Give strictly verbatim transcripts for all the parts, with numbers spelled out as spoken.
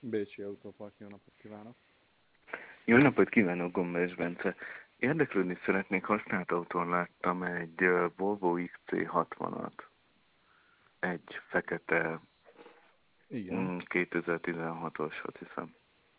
Bécsi Autópark, jó napot kívánok! Jó napot kívánok, Gombás Bence! Érdeklődni szeretnék, használt autón láttam egy uh, Volvo iksz cé hatvanat. Egy fekete Igen. mm, kétezer-tizenhatos, azt hiszem.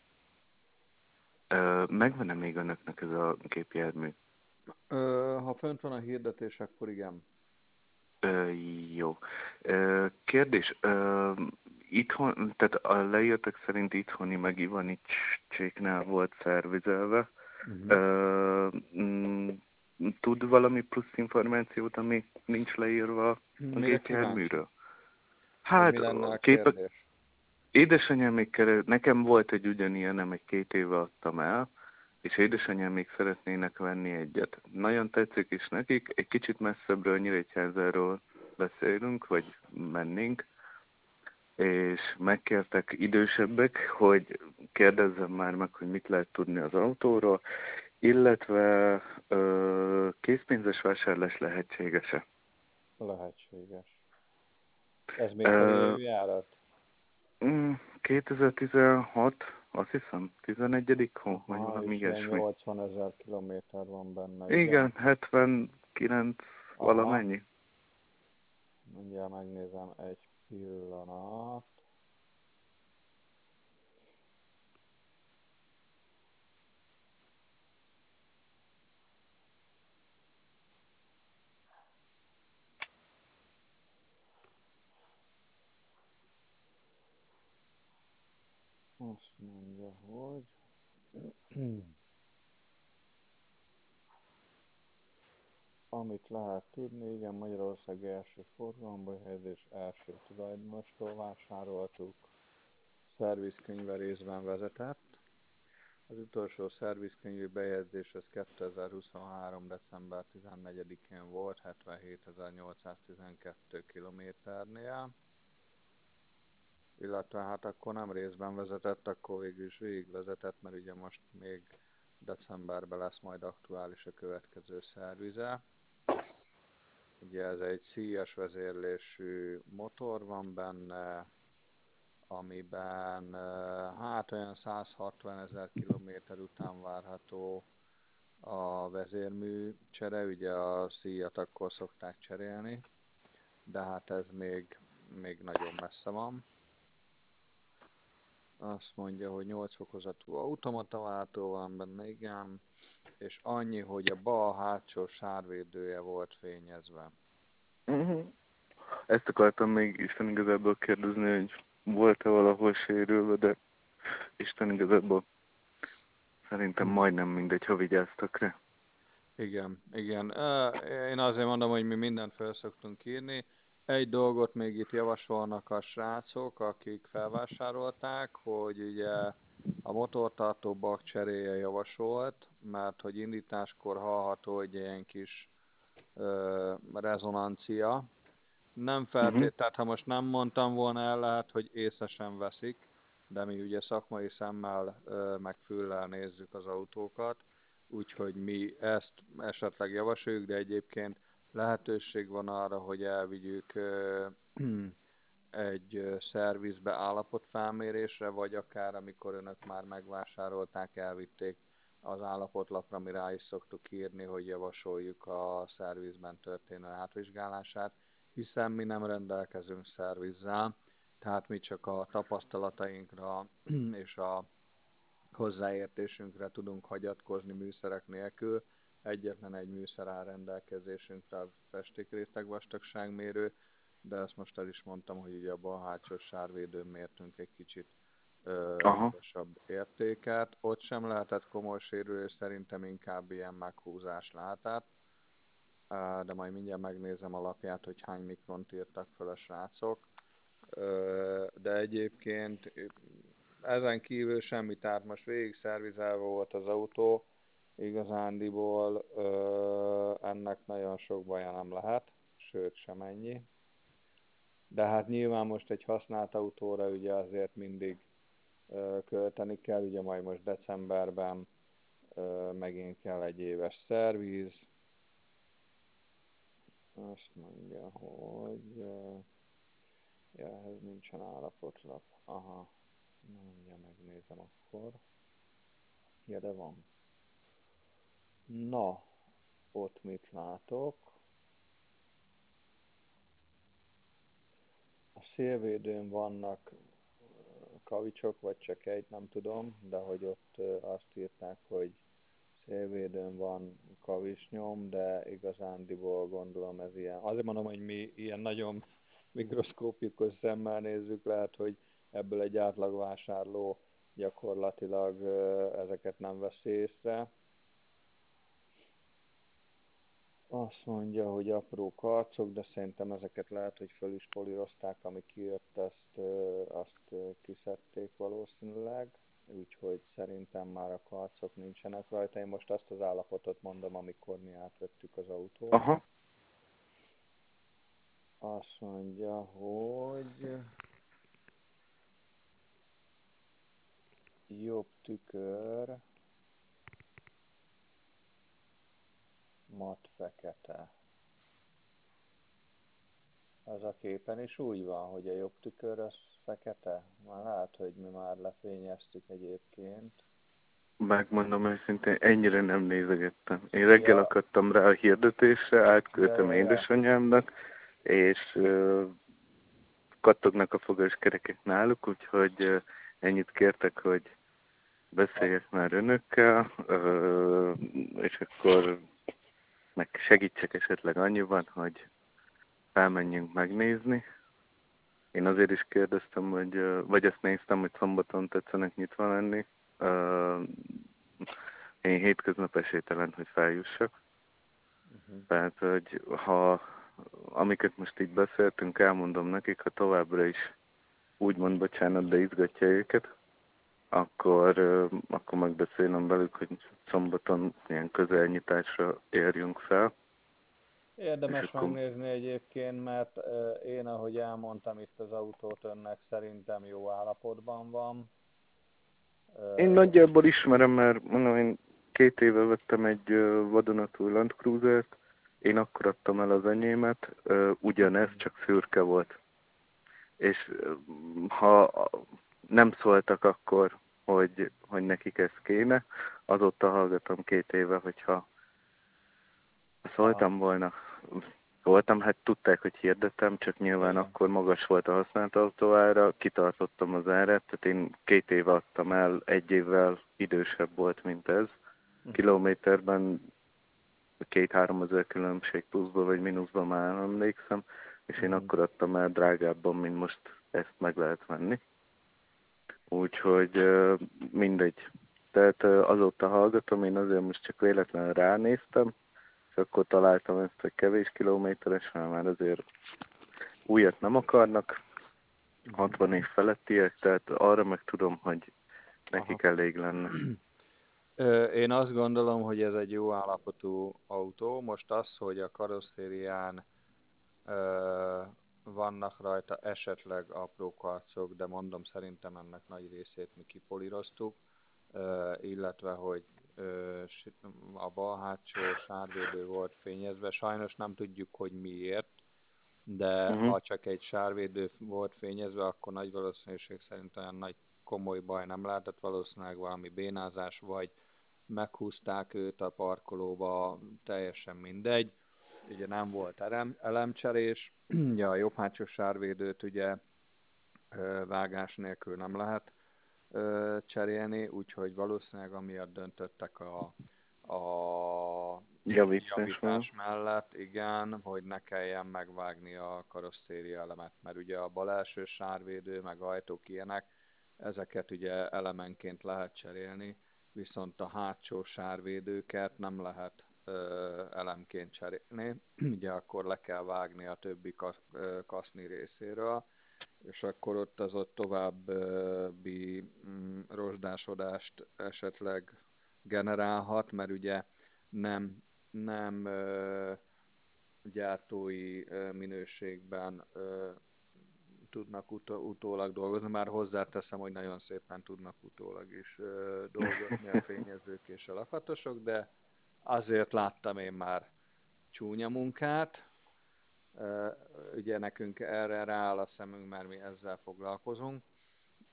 Uh, megvan-e még önöknek ez a gépjármű? Ö, ha fönt van a hirdetés, akkor igen. Uh, jó. Uh, kérdés, uh, itthon, tehát a leírtak szerint itthoni meg Ivanics-cséknál volt szervizelve. Uh-huh. Uh, mm, tud valami plusz információt, ami nincs leírva a Mire kíváncsi? gépjárműről? Vagy Hát, mi lenne a a képek, kérdés? édesanyám még kere, nekem volt egy ugyanilyen, nem egy két éve adtam el, és édesanyám még szeretnének venni egyet. Nagyon tetszik is nekik, egy kicsit messzebbről, Nyíregyházáról beszélünk, vagy mennénk, és megkértek idősebbek, hogy kérdezzem már meg, hogy mit lehet tudni az autóról, illetve ö, készpénzes vásárlás lehetséges-e? Lehetséges. Ez mikor Ö, évjárat? mm, kétezer-tizenhat, azt hiszem, tizenegyedik hó, vagy Aha, valami és ilyen ilyesmi. nyolcvanezer kilométer van benne, igen. Igen, hetvenkilenc Aha, valamennyi. mindjárt megnézem egy pillanat. Azt mondja, hogy... Amit lehet tudni, igen, Magyarország első forgalomba helyezés első tulajdonostól vásároltuk. Szervizkönyve részben vezetett. Az utolsó szervizkönyvi bejegyzés az kétezer-huszonhárom. december tizennegyedikén volt, hetvenhétezer-nyolcszáztizenkettő kilométernél. Illetve hát akkor nem részben vezetett, akkor végül is végig vezetett, mert ugye most még decemberben lesz majd aktuális a következő szervize. Ugye ez egy szíjas vezérlésű motor van benne, amiben hát olyan százhatvan ezer kilométer után várható a vezérmű csere, ugye a szíjat akkor szokták cserélni, de hát ez még, még nagyon messze van. Azt mondja, hogy nyolc fokozatú automataváltó van benne, igen, és annyi, hogy a bal hátsó sárvédője volt fényezve. Uh-huh. Ezt akartam még Isten igazából kérdezni, hogy volt-e valahol sérülve, de Isten igazából szerintem majdnem mindegy, ha vigyáztak rá. Igen, igen. Én azért mondom, hogy mi mindent fel szoktunk írni. Egy dolgot még itt javasolnak a srácok, akik felvásárolták, hogy ugye a motortartó bak cseréje javasolt, mert hogy indításkor hallható egy ilyen kis ö, rezonancia. Nem Uh-huh. feltét, tehát ha most nem mondtam volna el, lehet, hogy észre sem veszik, de mi ugye szakmai szemmel ö, meg füllel nézzük az autókat, úgyhogy mi ezt esetleg javasoljuk, de egyébként lehetőség van arra, hogy elvigyük ö, egy ö, szervizbe állapotfelmérésre, vagy akár amikor önök már megvásárolták, elvitték az állapotlapra, mi rá is szoktuk írni, hogy javasoljuk a szervizben történő átvizsgálását, hiszen mi nem rendelkezünk szervizzel, tehát mi csak a tapasztalatainkra és a hozzáértésünkre tudunk hagyatkozni műszerek nélkül. Egyetlen egy műszer áll rendelkezésünkre, a festékréteg vastagságmérő, de ezt most el is mondtam, hogy ugye a bal hátsó sárvédőn mértünk egy kicsit ö, Aha. magasabb értéket. Ott sem lehetett komoly sérülés, szerintem inkább ilyen meghúzás lehetett, de majd mindjárt megnézem a lapját, hogy hány mikront írtak fel a srácok. De egyébként ezen kívül semmi, tehát most végig szervizelve volt az autó, igazándiból ennek nagyon sok baja nem lehet, sőt sem ennyi. De hát nyilván most egy használt autóra ugye azért mindig költeni kell, ugye majd most decemberben megint kell egy éves szerviz. Azt mondja, hogy ja, ehhez nincsen állapotlap. Aha. Na, mindjárt megnézem akkor. Ja, de van. Na, ott mit látok? A szélvédőn vannak kavicsok, vagy csak egy, nem tudom, de hogy ott azt írták, hogy szélvédőn van kavicsnyom, de igazándiból gondolom ez ilyen. Azért mondom, hogy mi ilyen nagyon mikroszkópikus szemmel nézzük, lehet, hogy ebből egy átlagvásárló gyakorlatilag ezeket nem veszi észre. Azt mondja, hogy apró karcok, de szerintem ezeket lehet, hogy föl is polírozták, ami kijött, ezt, azt kiszedték valószínűleg, úgyhogy szerintem már a karcok nincsenek rajta. Én most azt az állapotot mondom, amikor mi átvettük az autót. Aha. Azt mondja, hogy jobb tükör, mat fekete. Az a képen is úgy van, hogy a jobb tükör az fekete? Már lehet, hogy mi már lefényeztük egyébként. Megmondom őszintén, ennyire nem nézegettem. Én reggel Ja, akadtam rá a hirdetésre, ja, átküldtem ja, ja. édesanyámnak, és uh, kattognak a fogaskerekek náluk, úgyhogy uh, ennyit kértek, hogy beszéljek már önökkel, uh, és akkor meg segítsek esetleg annyiban, hogy felmenjünk megnézni. Én azért is kérdeztem, hogy, uh, vagy azt néztem, hogy szombaton tetszenek nyitva lenni. Uh, én hétköznap esélytelen, hogy feljussak. Uh-huh. Tehát, hogy ha amiket most így beszéltünk, elmondom nekik, ha továbbra is úgymond bocsánat, de izgatja őket, akkor, akkor megbeszélem velük, hogy szombaton ilyen közelnyitásra érjünk fel. Érdemes akkor... megnézni egyébként, mert én, ahogy elmondtam itt az autót önnek, szerintem jó állapotban van. Én nagyjából ismerem, mert mondom, én két éve vettem egy vadonatúj Land Cruisert, én akkor adtam el az enyémet, ugyanez, csak szürke volt. És ha nem szóltak akkor, hogy, hogy nekik ez kéne, azóta hallgatom két éve, hogyha szóltam Aha, volna, szóltam, hát tudták, hogy hirdettem, csak nyilván igen. akkor magas volt a használt autóára, kitartottam az árát, tehát én két éve adtam el, egy évvel idősebb volt, mint ez. Uh-huh. Kilométerben két-három ezer különbség pluszba vagy mínuszba már nem emlékszem, és én Uh-huh. akkor adtam el drágábban, mint most ezt meg lehet venni. Úgyhogy mindegy. Tehát azóta hallgatom, én azért most csak véletlenül ránéztem, és akkor találtam ezt, hogy kevés kilométeres, mert már azért újat nem akarnak, hatvan év felettiek, tehát arra meg tudom, hogy nekik Aha. elég lenne. Én azt gondolom, hogy ez egy jó állapotú autó. Most az, hogy a karosszérián vannak rajta esetleg apró karcok, de mondom, szerintem ennek nagy részét mi kipolíroztuk, illetve, hogy a bal hátsó sárvédő volt fényezve. Sajnos nem tudjuk, hogy miért, de Uh-huh. ha csak egy sárvédő volt fényezve, akkor nagy valószínűség szerint olyan nagy komoly baj nem lehetett, valószínűleg valami bénázás, vagy meghúzták őt a parkolóba, teljesen mindegy. Ugye nem volt elem, elemcserés, ugye a jobb hátsó sárvédőt ugye vágás nélkül nem lehet cserélni, úgyhogy valószínűleg amiatt döntöttek a, a Javítás, javítás mellett, igen, hogy ne kelljen megvágni a karosszéria elemet, mert ugye a bal első sárvédő, meg ajtók ilyenek, ezeket ugye elemenként lehet cserélni, viszont a hátsó sárvédőket nem lehet ö, elemként cserélni, ugye akkor le kell vágni a többi kaszni részéről, és akkor ott az ott további mm, rozsdásodást esetleg generálhat, mert ugye nem, nem ö, gyártói ö, minőségben ö, tudnak utó, utólag dolgozni, már hozzáteszem, hogy nagyon szépen tudnak utólag is ö, dolgozni a fényezők és a lakatosok, de azért láttam én már csúnya munkát. Ugye nekünk erre rááll a szemünk, mert mi ezzel foglalkozunk.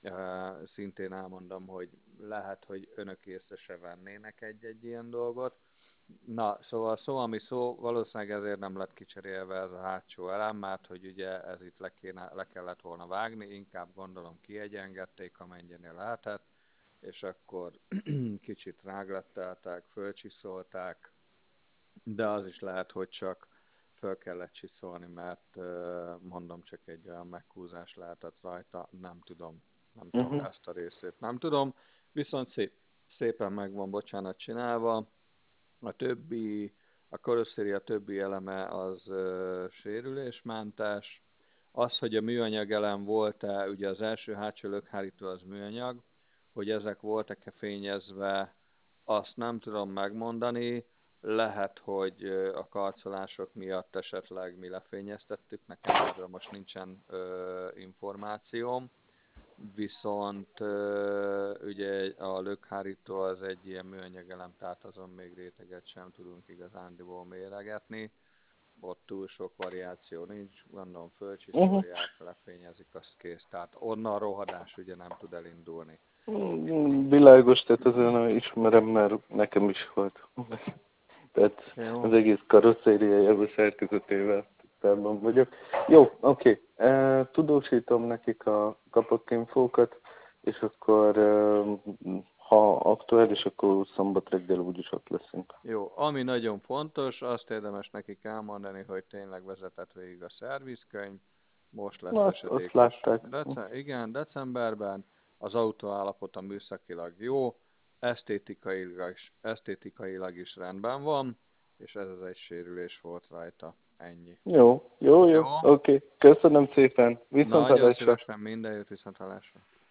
szintén elmondom, hogy lehet, hogy önök észre se vennének egy-egy ilyen dolgot. Na, szóval szó, ami szó, valószínűleg ezért nem lett kicserélve ez a hátsó elem, mert hogy ugye ez itt le, kéne, le kellett volna vágni, inkább gondolom kiegyengették, amennyinél lehetett, és akkor kicsit ráglettelták, fölcsiszolták, de az is lehet, hogy csak föl kellett csiszolni, mert mondom, csak egy olyan meghúzás lehetett rajta, nem tudom, nem tudom Uh-huh. ezt a részét, nem tudom, viszont szép, szépen meg van, bocsánat, csinálva, a többi, a karosszéria többi eleme az uh, sérülésmentes, az, hogy a műanyag elem volt-e, ugye az első hátsó lökhárító az műanyag, hogy ezek voltak-e fényezve, azt nem tudom megmondani, lehet, hogy a karcolások miatt esetleg mi lefényeztettük, nekem erről most nincsen ö, információm, viszont ö, ugye a lökhárító az egy ilyen műanyag elem, tehát azon még réteget sem tudunk igazándiból méregetni, ott túl sok variáció nincs, gondolom fölcsiszolják, Uh-huh. lefényezik, azt kész, tehát onnan a rohadás ugye nem tud elindulni. Mm, Világos, tehát azon ismerem, mert nekem is volt. Tehát Jó. az egész karosszériájában szerkezetével tisztában vagyok. Jó, oké. Okay. Tudósítom nekik a kapott infókat, és akkor ha aktuális, akkor szombat reggel úgyis ott leszünk. Jó, ami nagyon fontos, azt érdemes nekik elmondani, hogy tényleg vezetett végig a szervizkönyv, most lesz Na, azt, azt esedékes. látták. Dece- igen, decemberben, az autó állapota műszakilag jó, esztétikailag is, esztétikailag is rendben van, és ez az egy sérülés volt rajta. Ennyi. Jó, jó, jó, Jó? oké. Okay. Köszönöm szépen. Nagyon Viszontlátásra. szívesen, minden jót, viszontlátásra.